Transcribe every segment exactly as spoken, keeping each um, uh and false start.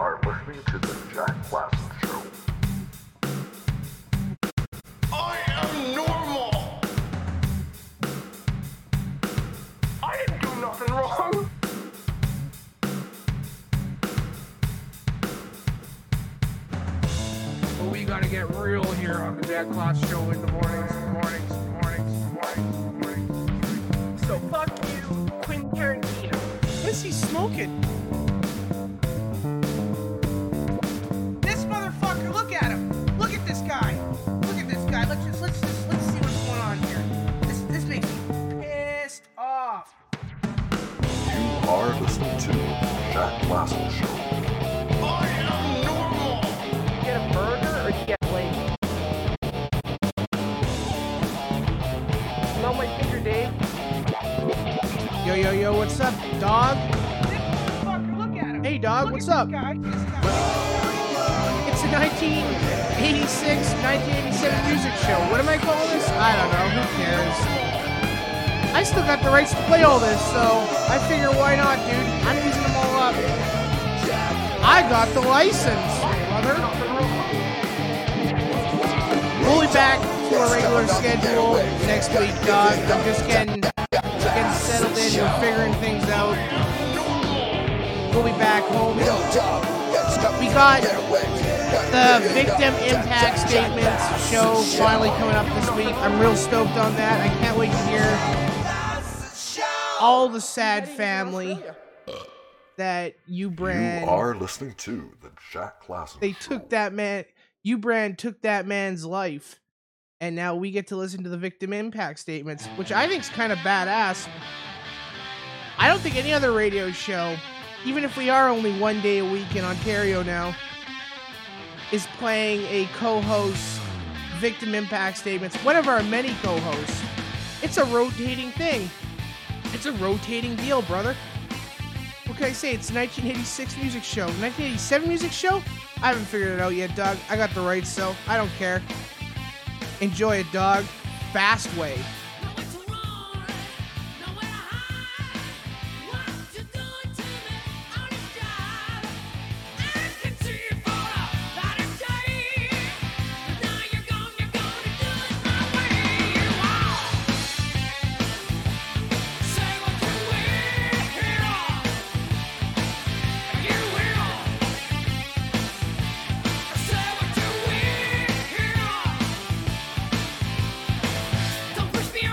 are listening to the Jack Klassen Show. I am normal! I didn't do nothing wrong! But we gotta get real here on the Jack Klassen Show in the mornings, mornings, mornings, mornings, mornings. So fuck you, Quentin Tarantino. What is he smoking? This motherfucker, look at him. Look at this guy. Look at this guy. Let's just let's just let's see what's going on here. This this makes me pissed off. You are listening to the Jack Klassen Show. I am normal! You get a burger or you get lazy? Smell my finger, Dave. Yo, yo, yo, what's up, dog? This motherfucker, look at him. Hey, dog, Look what's at up? This guy. This guy. It's a nineteen eighty-six, nineteen eighty-seven music show. What am I calling this? I don't know. Who cares? I still got the rights to play all this, so I figure why not, dude? I'm using them all up. I got the license, brother. We'll be back to our regular schedule next week, dog. I'm just getting, getting settled in and figuring things out. We'll be back home. We got the Victim Impact Statements show finally coming up this week. I'm real stoked on that. I can't wait to hear all the sad family that you brand. You are listening to the Jack Klassen They Show. took that man. You brand took that man's life, and now we get to listen to the Victim Impact Statements, which I think is kind of badass. I don't think any other radio show, even if we are only one day a week in Ontario now, is playing a co-host Victim Impact Statements. One of our many co-hosts. It's a rotating thing. It's a rotating deal, brother. What can I say? It's a nineteen eighty-six music show. nineteen eighty-seven music show? I haven't figured it out yet, dog. I got the rights, so I don't care. Enjoy it, dog. Fast way. Don't push me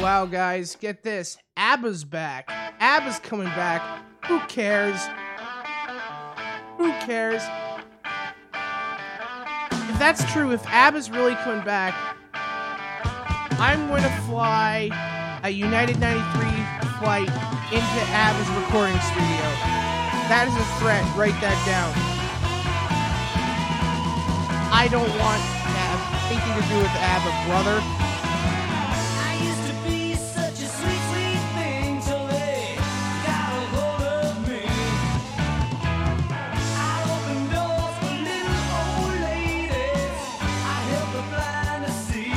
Wow, guys, get this. ABBA's back. ABBA's coming back. Who cares? Who cares? If that's true, if ABBA's really coming back, I'm going to fly a United ninety-three flight into ABBA's recording studio. That is a threat. Write that down. I don't want to have anything to do with ABBA, brother. I used to be such a sweet, sweet thing till they got a hold of me. I opened doors for little old ladies. I helped the blind to see.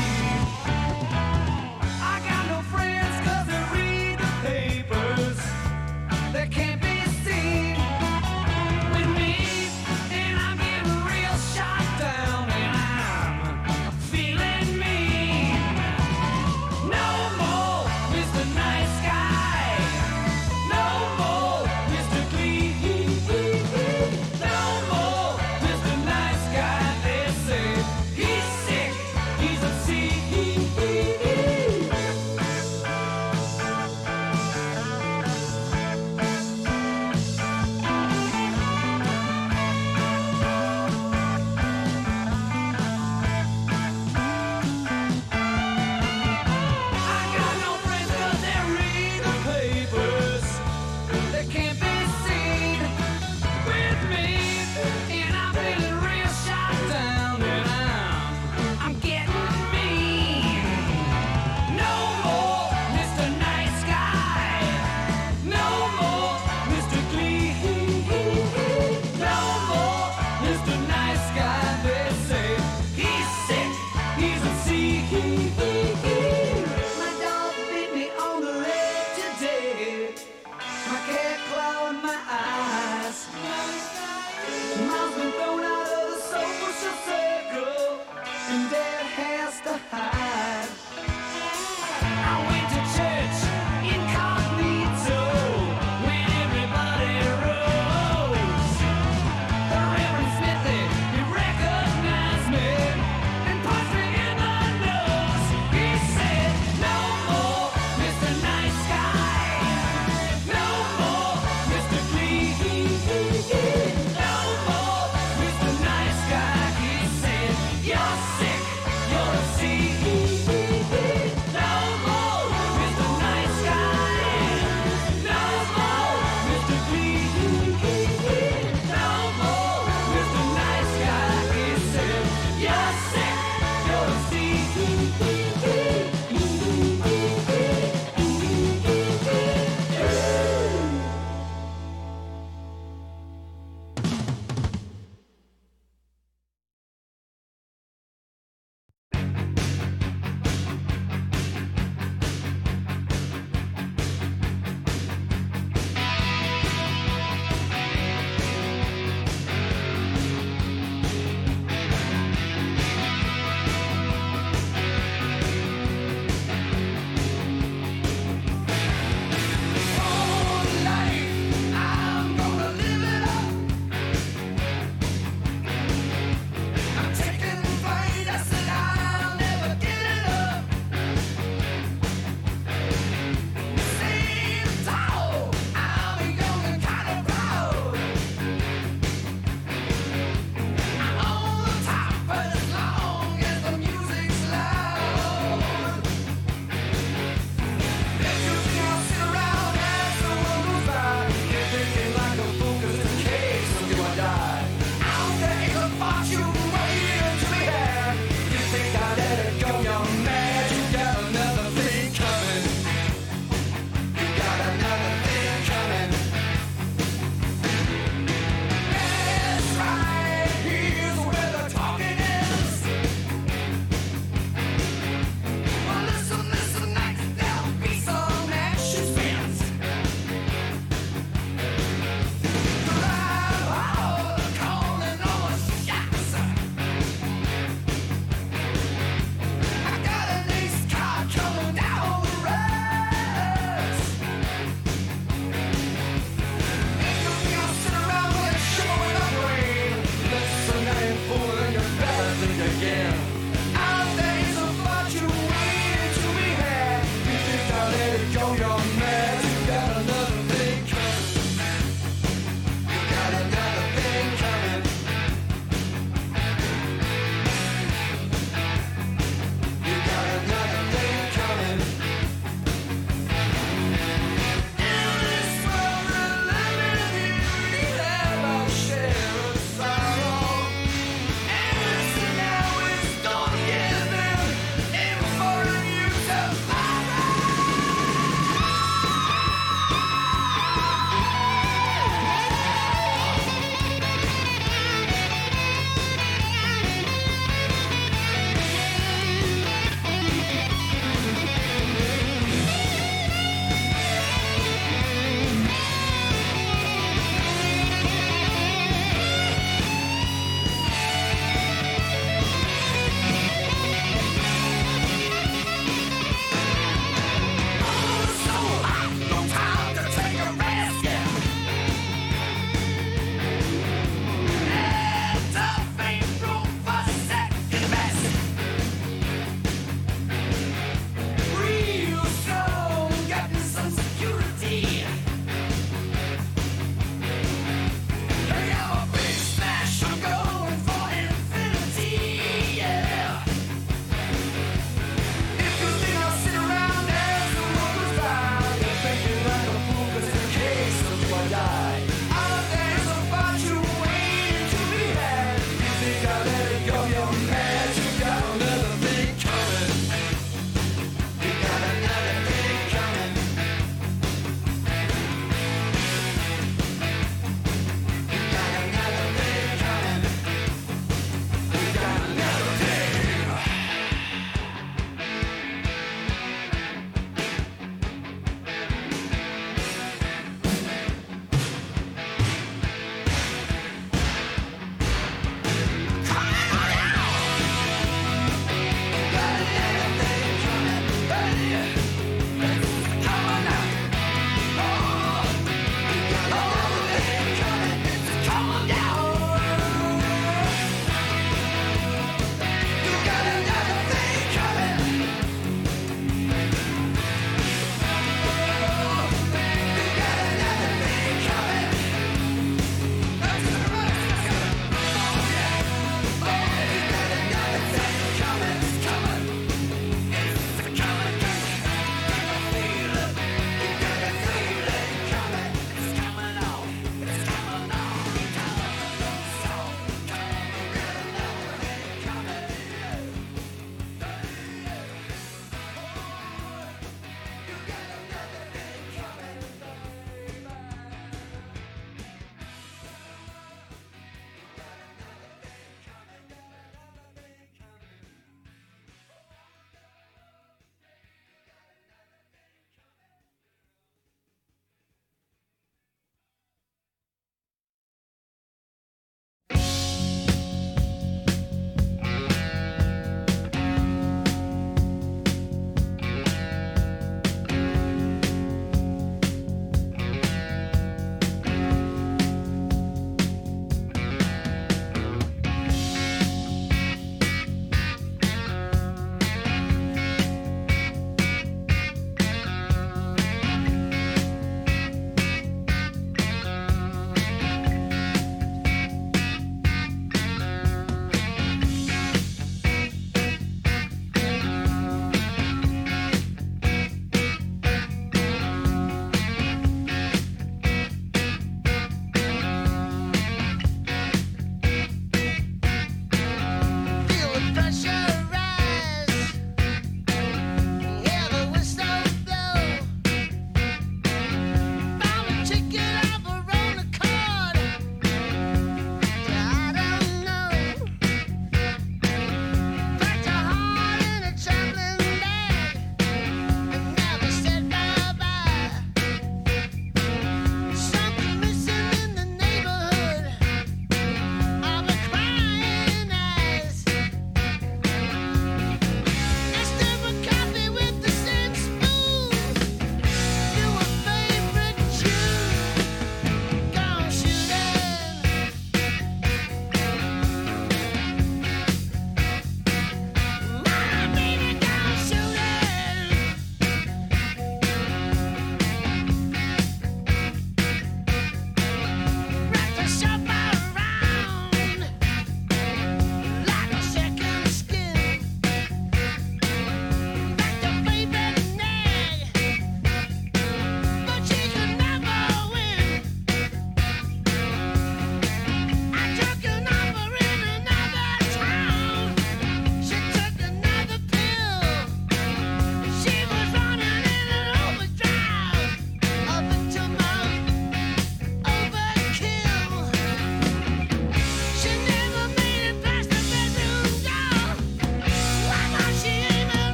I got no friends 'cause they read the papers. They can't be seen with me, and I'm getting real shot down, and I'm feeling mean. No more Mister Nice Guy. No more Mister Clean. No more Mister Nice Guy. They say he's sick, he's a C. I got no friends 'cause they read the papers. They can't be seen with me, and I'm feeling real shot down, and I'm I'm getting mean. No more Mister Nice Guy. No more Mister Clean. No more Mister Nice Guy. They say he's sick, he's a C. My dog bit me on the leg today. My cat clawed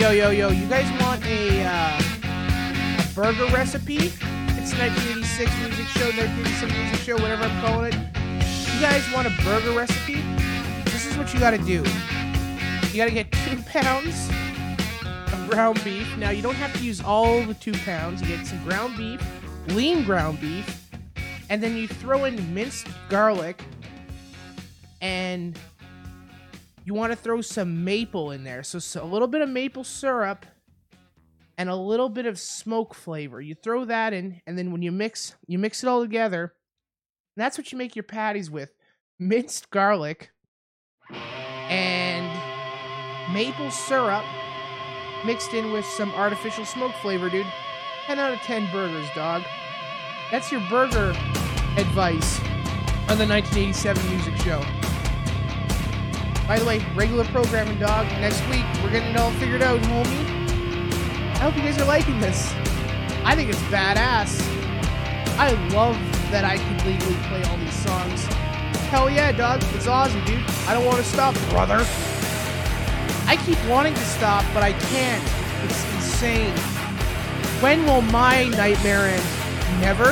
yo, yo, yo. You guys want a, uh, a burger recipe? It's nineteen eighty-six music show, nineteen eighty-seven music show, whatever I'm calling it. You guys want a burger recipe? This is what you gotta do. You gotta get two pounds of ground beef. Now, you don't have to use all the two pounds. You get some ground beef, lean ground beef, and then you throw in minced garlic, and you want to throw some maple in there. So, so a little bit of maple syrup and a little bit of smoke flavor. You throw that in, and then when you mix, you mix it all together. And that's what you make your patties with. Minced garlic and maple syrup mixed in with some artificial smoke flavor, dude. ten out of ten burgers, dog. That's your burger advice on the nineteen eighty-seven music show. By the way, regular programming, dog. Next week, we're getting it all figured out, homie. I hope you guys are liking this. I think it's badass. I love that I can legally play all these songs. Hell yeah, dog. It's Aussie, dude. I don't want to stop, brother. I keep wanting to stop, but I can't. It's insane. When will my nightmare end? Never?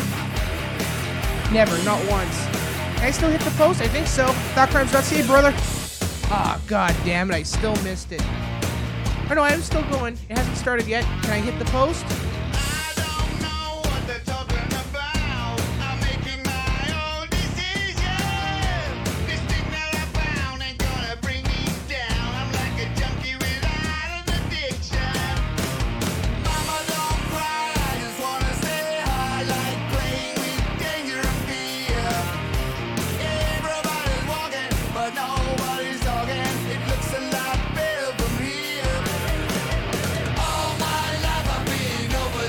Never, not once. Can I still hit the post? I think so. thought crimes dot c a, brother. Ah, oh, god damn it, I still missed it. Oh no, I'm still going. It hasn't started yet. Can I hit the post? I don't know what they're talking about. I'm making my own decision. This thing that I found ain't gonna bring me down. I'm like a junkie without an addiction. Mama, don't cry. I just wanna say hi. Like playing with danger and fear. Everybody's walking, but nobody's talking. It looks a lot better from here. All my life I've been over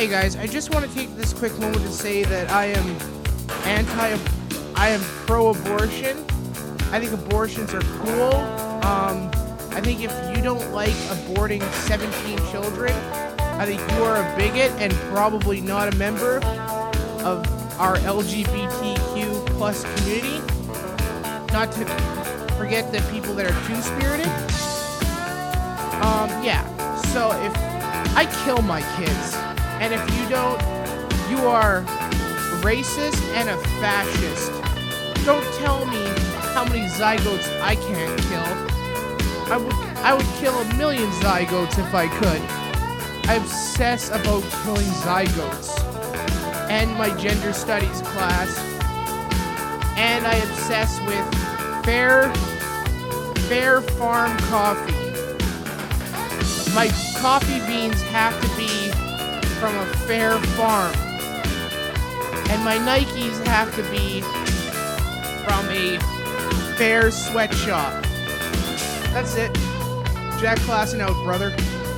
Hey guys, I just want to take this quick moment to say that I am anti, I am pro-abortion. I think abortions are cool. Um, I think if you don't like aborting seventeen children, I think you are a bigot and probably not a member of our L G B T Q plus community. Not to forget the people that are two-spirited. Um, yeah. So if I kill my kids, and if you don't, you are racist and a fascist. Don't tell me how many zygotes I can't kill. I would, I would kill a million zygotes if I could. I obsess about killing zygotes. And my gender studies class. And I obsess with fair, fair farm coffee. My coffee beans have to be from a fair farm. And my Nikes have to be from a fair sweatshop. That's it. Jack Klassen out, brother.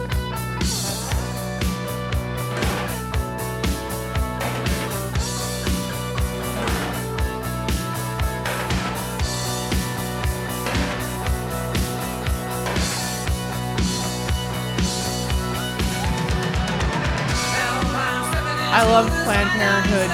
I love Planned Parenthood.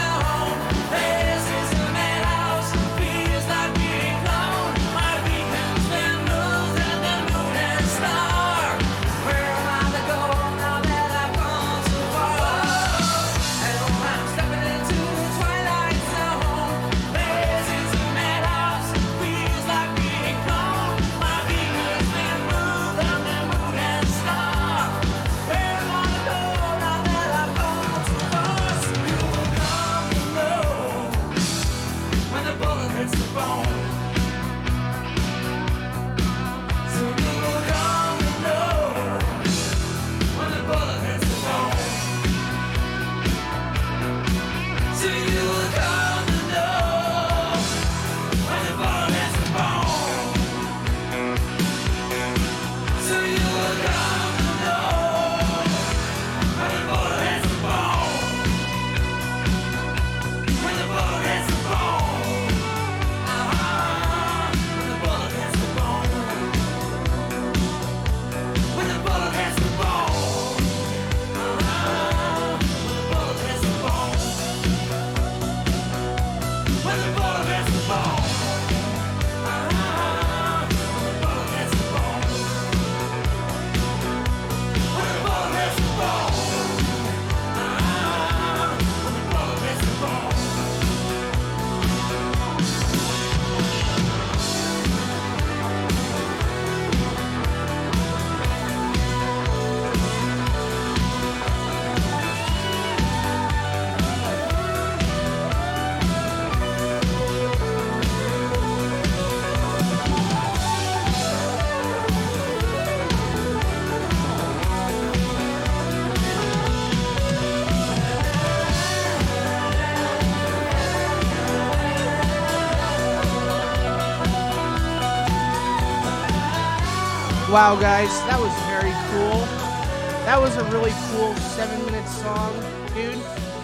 Wow, guys, that was very cool. That was a really cool seven-minute song, dude.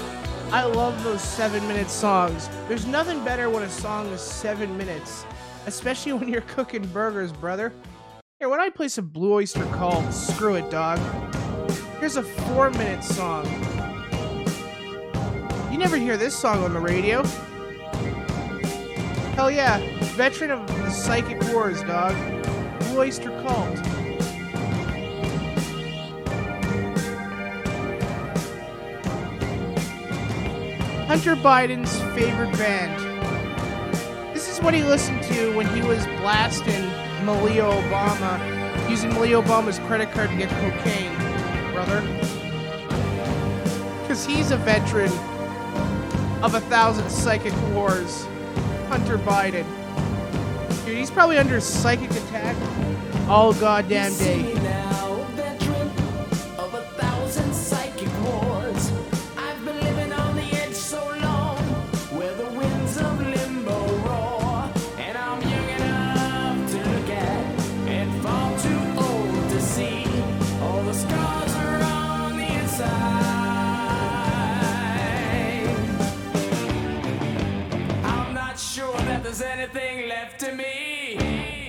I love those seven-minute songs. There's nothing better when a song is seven minutes, especially when you're cooking burgers, brother. Here, why don't I play some Blue Oyster Cult? Screw it, dog. Here's a four-minute song. You never hear this song on the radio. Hell yeah, veteran of the Psychic Wars, dog. Blue Oyster Cult. Hunter Biden's favorite band. This is what he listened to when he was blasting Malia Obama, using Malia Obama's credit card to get cocaine, brother. Because he's a veteran of a thousand psychic wars. Hunter Biden. Dude, he's probably under psychic attack all goddamn day. See now, veteran of a thousand psychic wars. I've been living on the edge so long, where the winds of limbo roar. And I'm young enough to look at, and far too old to see. All the scars are on the inside. left to me.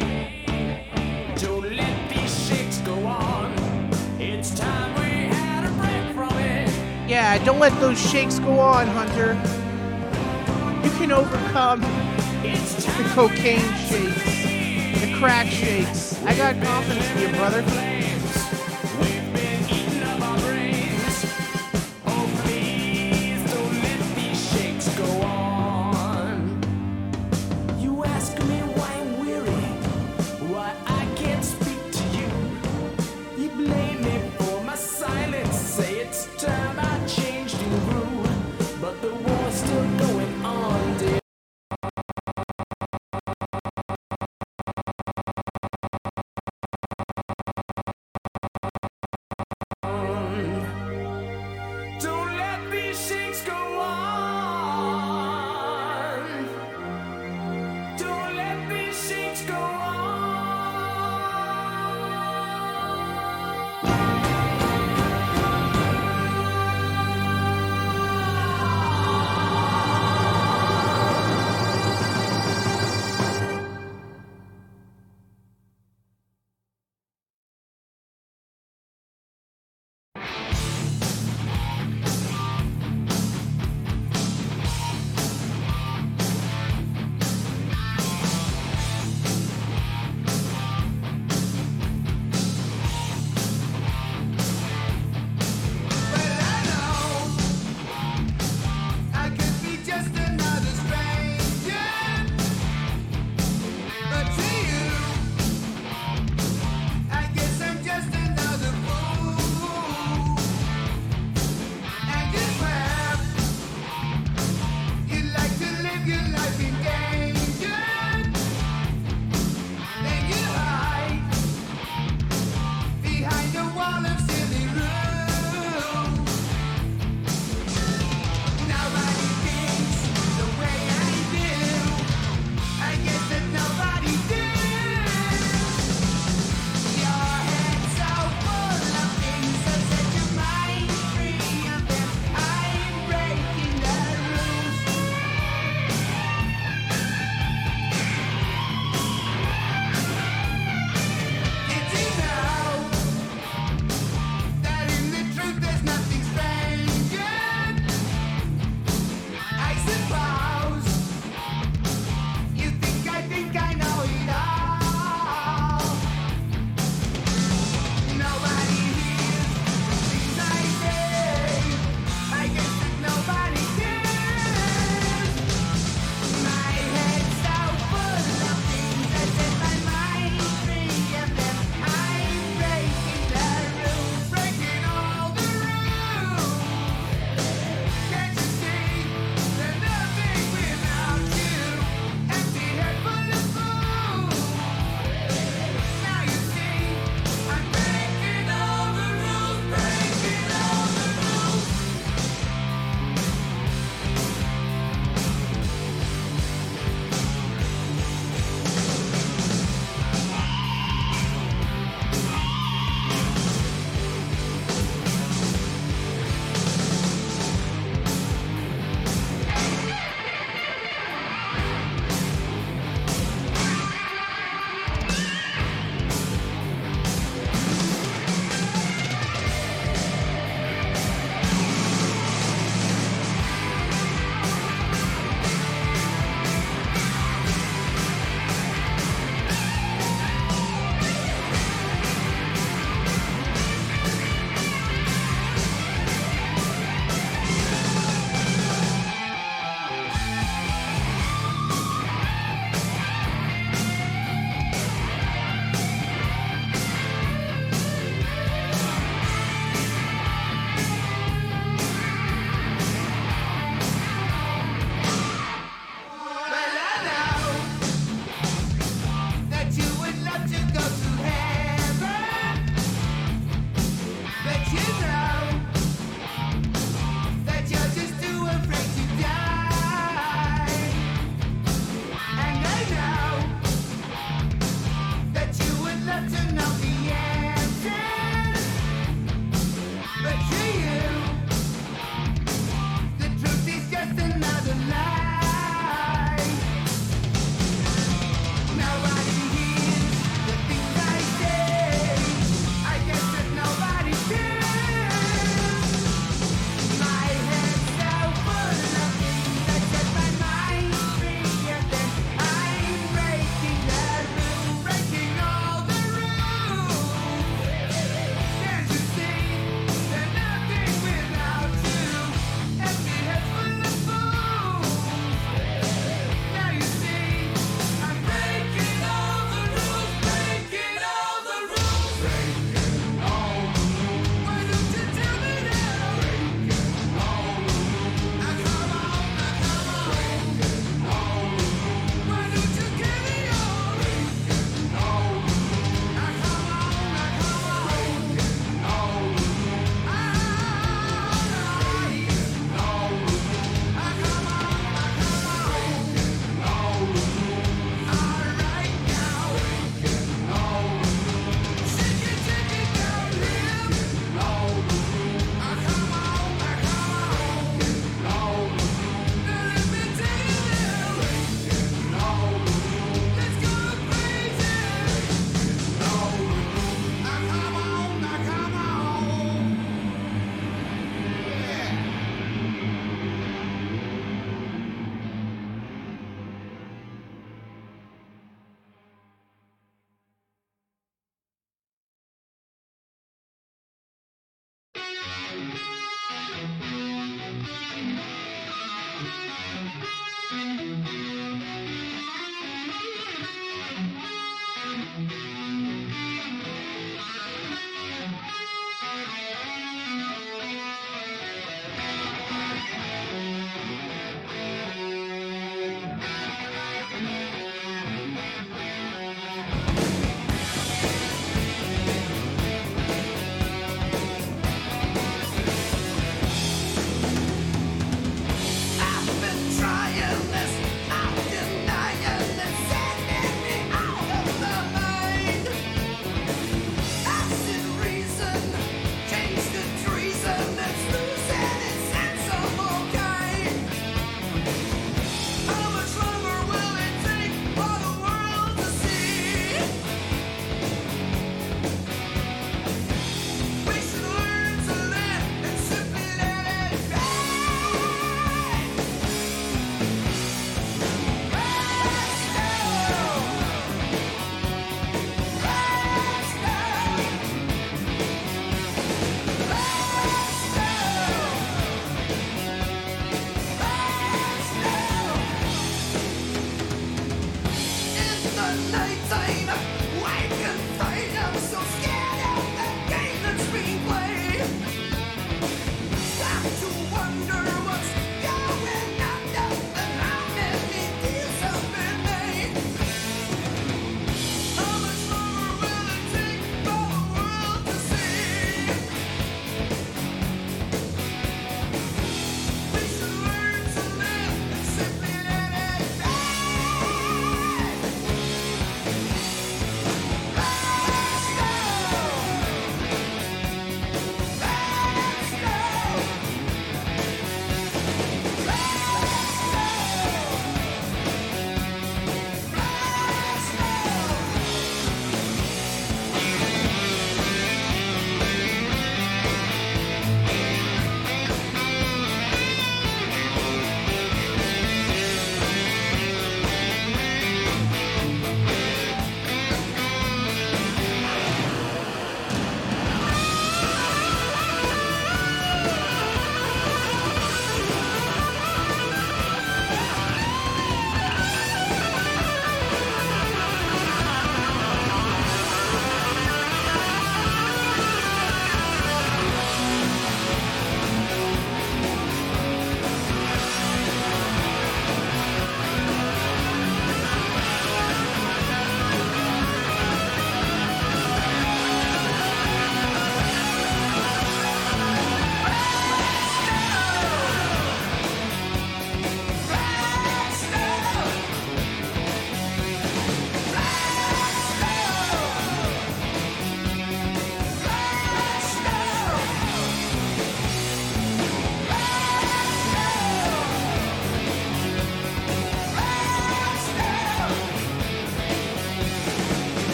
Don't let these shakes go on. It's time we had a break from it. Yeah, don't let those shakes go on, Hunter. You can overcome It's the time cocaine shakes, the crack shakes. I got confidence in you, brother. We've been eating up our brains. Oh, please don't let these shakes go on. You ask me why I'm weary, why I can't speak to you. You blame me for my silence, say it's time I changed and grew. But the war's still going on, dear.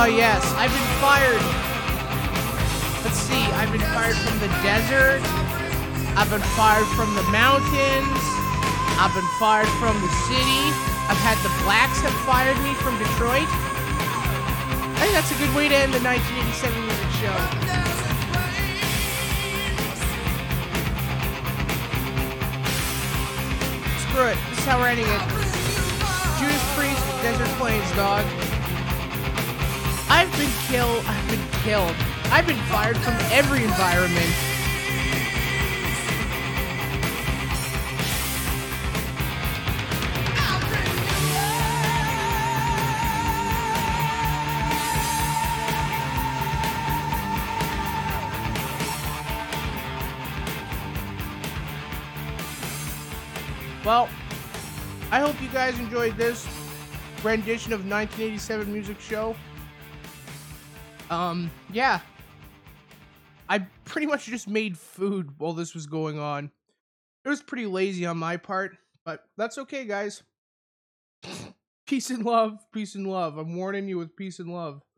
Oh yes, I've been fired. Let's see, I've been fired from the desert. I've been fired from the mountains. I've been fired from the city. I've had the Blacks have fired me from Detroit. I think that's a good way to end the nineteen eighty-seven music show. Screw it. This is how we're ending it. Judas Priest, Desert Plains, dog. I've been killed. I've been killed. I've been fired from every environment. Well, I hope you guys enjoyed this rendition of nineteen eighty-seven Music Show. Um, yeah. I pretty much just made food while this was going on. It was pretty lazy on my part, but that's okay, guys. Peace and love. Peace and love. I'm warning you with peace and love.